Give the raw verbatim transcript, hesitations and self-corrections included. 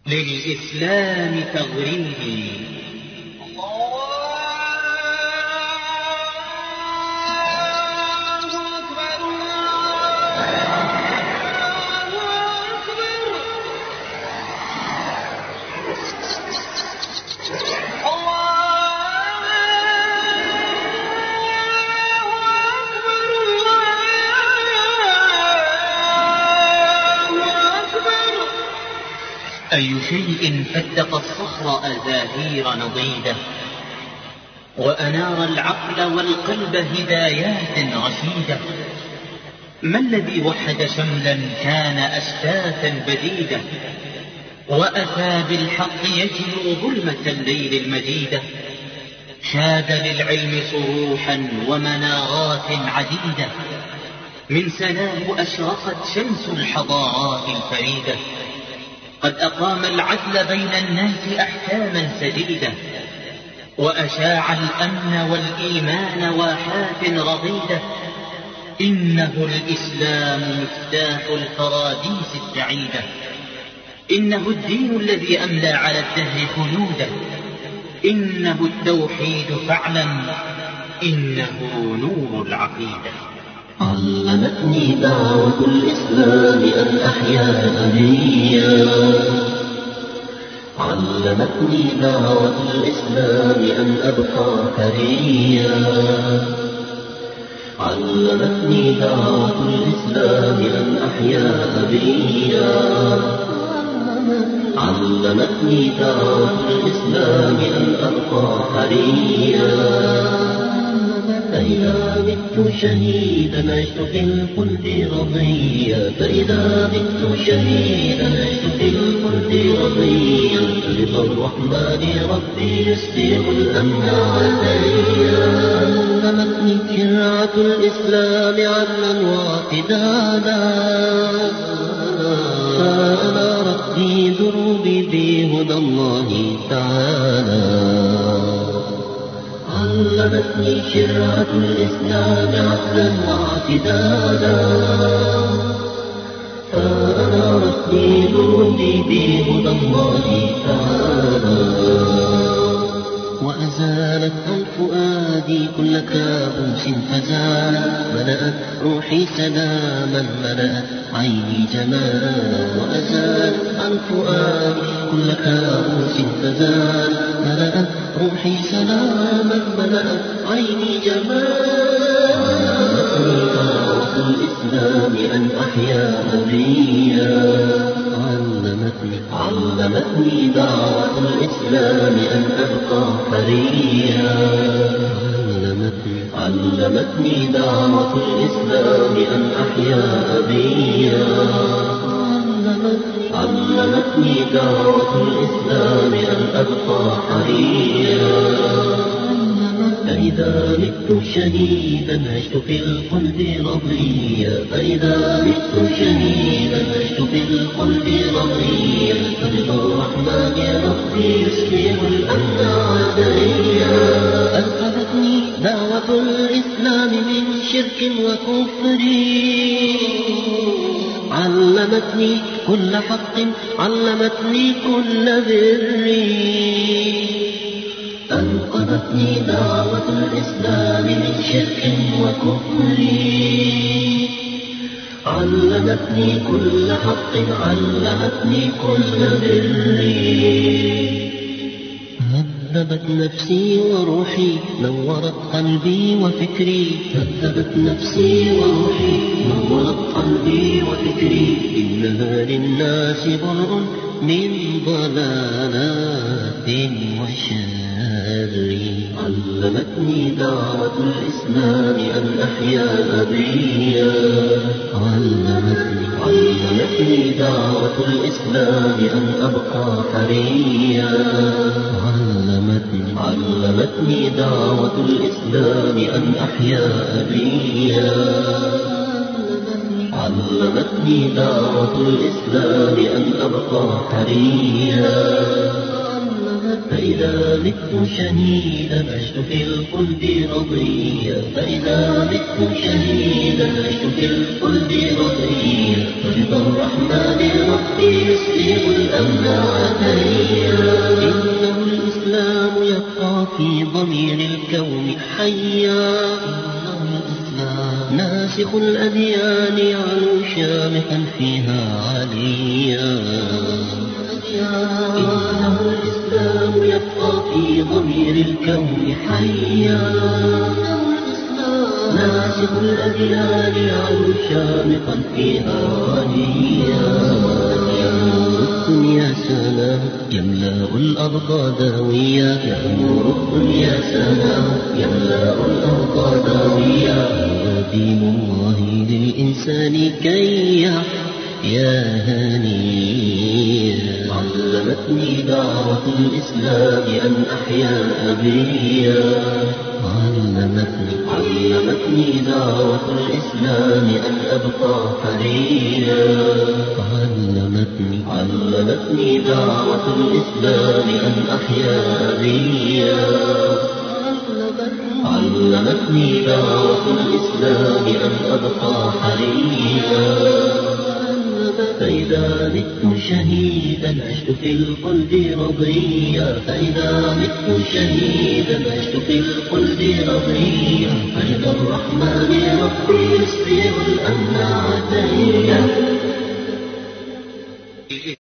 للإسلام تغريدي. أي شيء فتق الصخر أزاهير نضيدة، وأنار العقل والقلب هدايات رشيدة. ما الذي وحد شملا كان أشتاتا بديدة، وأتى بالحق يجلو ظلمة الليل المديدة. شاد للعلم صروحا ومنارات عديدة، من سناه أشرقت شمس الحضارات الفريدة. قد أقام العدل بين الناس أحكاما سديدة، وأشاع الأمن والإيمان واحات رضيدة. إنه الإسلام مفتاح الفراديس السعيدة، إنه الدين الذي أملى على الدهر خلودا. إنه التوحيد فاعلم، إنه نور العقيدة. علمتني دعوة الإسلام أن أحيا أبيا، علمتني دعوة الإسلام أن أبقى حريا، علمتني دعوة الإسلام أن أحيا أبيا، علمتني دعوة الإسلام أن أبقى حريا. فإذا مت شهيدا عشت في الخلد رضيا، فإذا مت شهيدا عشت في الخلد رضيا. رضا الرحمن ربي يسبغ الأمن عليا. علمتني شرعة الإسلام عدلا واعتدالا، فأنارت في دروبي بهدى الله تعالى. علمتني شرعة الإسلام عدلا واعتدالا، فأنارت لي دروبي بهدى الله تعالى. وأزالت عن فؤادي كل كابوس فزال، ملأت روحي سلاما، ملأت عيني جمالا. وأزالت عن فؤادي كل كابوس فزال، ملأت روحي سلاما، ملأت عيني جمالا. علمتني دعوة الإسلام أن أحيا أبيا، علمتني علمتني دعوة الإسلام أن أبقى حريا. علمتني علمتني دعوة الإسلام أن أحيا أبيا، علمتني دعوة الإسلام أن أبقى حريا. فإذا مت شهيدا عشت في الخلد رضيا، فإذا مت شهيدا عشت في الخلد رضيا. فرضا الرحمن ربي يسبغ الأمن عليا. أنقذتني دعوة الإسلام من شرك وكفر، علمتني كل حق، علمتني كل بر. أنقذتني دعوة الإسلام من شرك وكفر، علمتني كل حق، علمتني كل بر. هذبت نفسي وروحي، نورت قلبي وفكري. هذبت نفسي وروحي، نورت قلبي وفكري. إنها للناس برء من ضلالات وشر. علمتني دعوة الإسلام أن أحيا أبيا، علمتني علمتني دعوة الإسلام أن أبقى حريا. علمتني علمتني دعوة الإسلام أن أحيا أبيا، علمتني دعوة الإسلام أن أبقى حريا. فإذا مت شهيدا عشت في الخلد رضيا، فإذا مت شهيدا عشت في الخلد رضيا. فرضا الرحمن ربي يسبغ الأمن عتيا. إنه الإسلام يبقى في ضمير الكون حيا، ناسخ الأديان يعلو شامخا فيها عليا. إنه الإسلام يبقى في ضمير الكون حيا، ناسخ الأديان يعلو شامخا فيها عليا. يا سلام يملأ الأرض داويا، يأمر الدنيا سلام يملأ الأرض داويا. دين الله للإنسان كي يحيا هنيا. علمتني دعوة الإسلام أن أحيا أبيا. علمتني علمتني دعوة الإسلام أن أبقى حريا. علمتني علمتني دعوة الإسلام أن أحيا أبيا. علمتني دعوة الإسلام أن أبقى حريا. فإذا مت شهيدا عشت في الخلد رضيا. فإذا مت شهيدا عشت في الخلد رضيا. فإذا الرحمن ربي يسبغ الأمن عتيا.